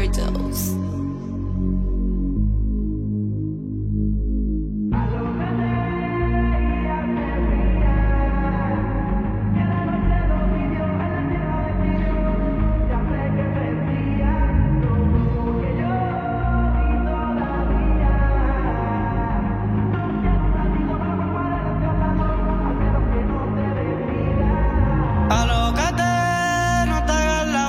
overdose. Alócate, no te hagas la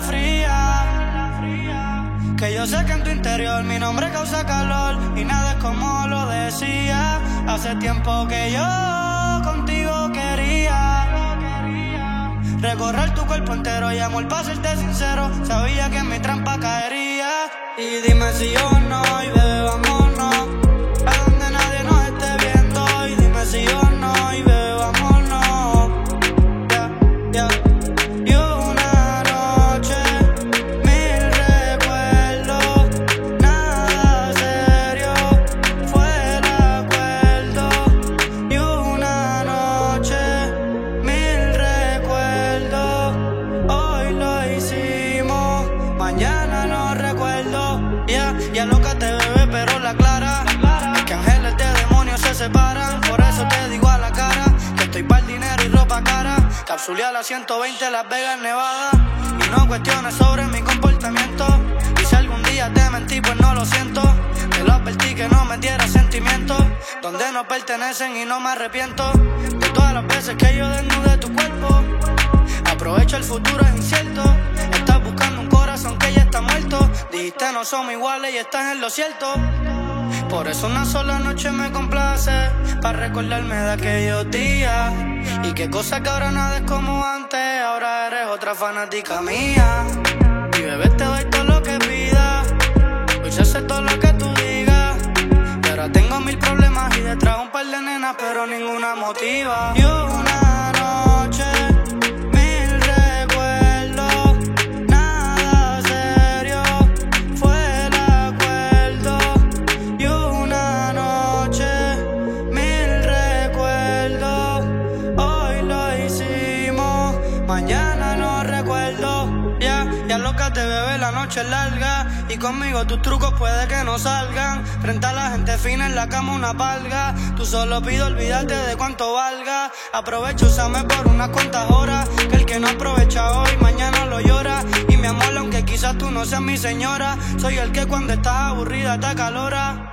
fría, que yo sé que en tu interior mi nombre causa calor y nada es como lo decía. Hace tiempo que yo contigo quería recorrer tu cuerpo entero y amor, para serte sincero, sabía que en mi trampa caería. Y dime si yo no, y bebé, vámonos a donde nadie nos esté viendo. Y dime si yo no, y bebé, vámonos. Yeah. Y una noche, mil recuerdos, nada serio fue el acuerdo. Y una noche, mil recuerdos, hoy lo hicimos, mañana no recuerdo. Ya alócate, bebé, pero la clara es que ángeles de demonios se separan. Por eso te digo a la cara que estoy para el dinero y ropa cara. Capsulé a 120 Las Vegas, Nevada, y no cuestiones sobre mi comportamiento. Y si algún día te mentí, pues no lo siento. Te lo advertí que no metiera sentimientos donde no pertenecen y no me arrepiento de todas las veces que yo desnudé tu cuerpo. Aprovecho, el futuro es incierto. Estás buscando un corazón que ya está muerto. Dijiste no somos iguales y estás en lo cierto. Por eso una sola noche me complace, para recordarme de aquellos días. Y qué cosa que ahora nada es como antes. Ahora eres otra fanática mía. Y bebé, te doy todo lo que pidas. Hoy se hace todo lo que tú digas. Y ahora tengo mil problemas y detrás un par de nenas, pero ninguna motiva. Y una noche, mil recuerdos, nada serio fue el acuerdo. Y una noche, mil recuerdos, hoy lo hicimos, mañana no recuerdo. Ya lócate, bebé, la noche es larga y conmigo tus trucos puede que no salgan. Frente a la gente fina en la cama una palga. Tú solo pido olvidarte de cuánto valga. Aprovecha, úsame por unas cuantas horas, que el que no aprovecha hoy mañana lo llora. Y mi amor, aunque quizás tú no seas mi señora, soy el que cuando estás aburrida te acalora.